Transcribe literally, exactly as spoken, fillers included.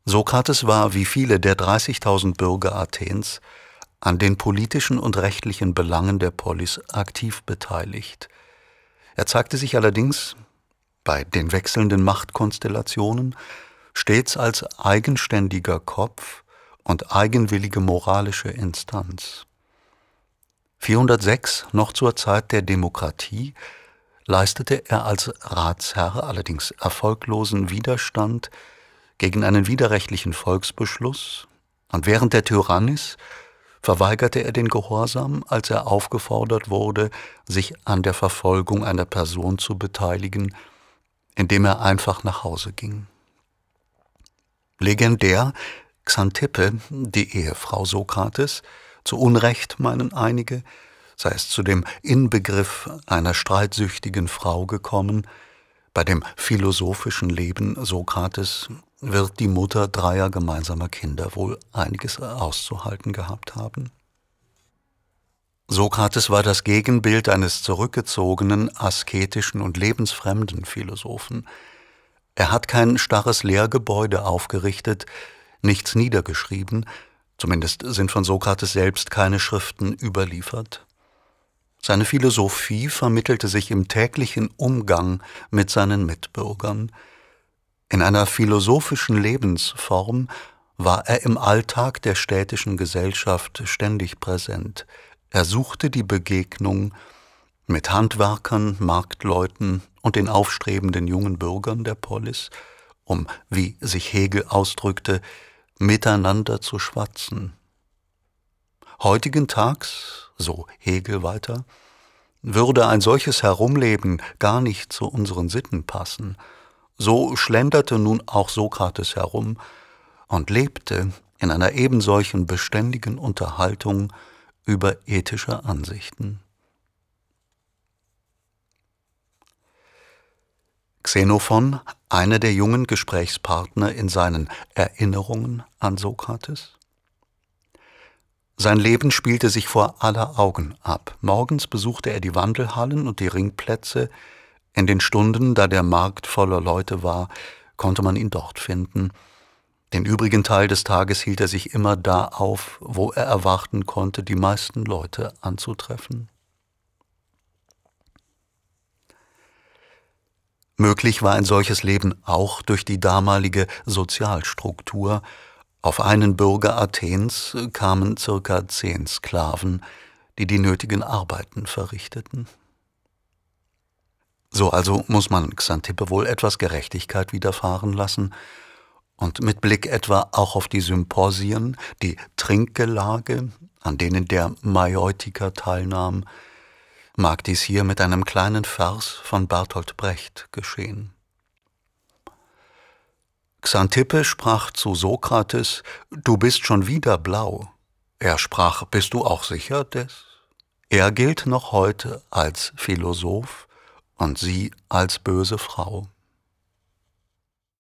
Sokrates war wie viele der dreißigtausend Bürger Athens an den politischen und rechtlichen Belangen der Polis aktiv beteiligt. Er zeigte sich allerdings bei den wechselnden Machtkonstellationen stets als eigenständiger Kopf und eigenwillige moralische Instanz. vierhundertsechs, noch zur Zeit der Demokratie, leistete er als Ratsherr allerdings erfolglosen Widerstand gegen einen widerrechtlichen Volksbeschluss, und während der Tyrannis verweigerte er den Gehorsam, als er aufgefordert wurde, sich an der Verfolgung einer Person zu beteiligen, indem er einfach nach Hause ging. Legendär Xanthippe, die Ehefrau Sokrates, zu Unrecht meinen einige, sei es zu dem Inbegriff einer streitsüchtigen Frau gekommen. Bei dem philosophischen Leben Sokrates wird die Mutter dreier gemeinsamer Kinder wohl einiges auszuhalten gehabt haben. Sokrates war das Gegenbild eines zurückgezogenen, asketischen und lebensfremden Philosophen. Er hat kein starres Lehrgebäude aufgerichtet, nichts niedergeschrieben, zumindest sind von Sokrates selbst keine Schriften überliefert. Seine Philosophie vermittelte sich im täglichen Umgang mit seinen Mitbürgern. In einer philosophischen Lebensform war er im Alltag der städtischen Gesellschaft ständig präsent. Er suchte die Begegnung mit Handwerkern, Marktleuten und den aufstrebenden jungen Bürgern der Polis, um, wie sich Hegel ausdrückte, miteinander zu schwatzen. Heutigen Tags, so Hegel weiter, würde ein solches Herumleben gar nicht zu unseren Sitten passen. So schlenderte nun auch Sokrates herum und lebte in einer ebensolchen beständigen Unterhaltung über ethische Ansichten. Xenophon, einer der jungen Gesprächspartner in seinen Erinnerungen an Sokrates. Sein Leben spielte sich vor aller Augen ab. Morgens besuchte er die Wandelhallen und die Ringplätze. In den Stunden, da der Markt voller Leute war, konnte man ihn dort finden. Den übrigen Teil des Tages hielt er sich immer da auf, wo er erwarten konnte, die meisten Leute anzutreffen. Möglich war ein solches Leben auch durch die damalige Sozialstruktur. Auf einen Bürger Athens kamen circa zehn Sklaven, die die nötigen Arbeiten verrichteten. So also muss man Xanthippe wohl etwas Gerechtigkeit widerfahren lassen und mit Blick etwa auch auf die Symposien, die Trinkgelage, an denen der Majeutiker teilnahm, mag dies hier mit einem kleinen Vers von Bertolt Brecht geschehen. Xanthippe sprach zu Sokrates: »Du bist schon wieder blau.« Er sprach: »Bist du auch sicher des?« Er gilt noch heute als Philosoph und sie als böse Frau.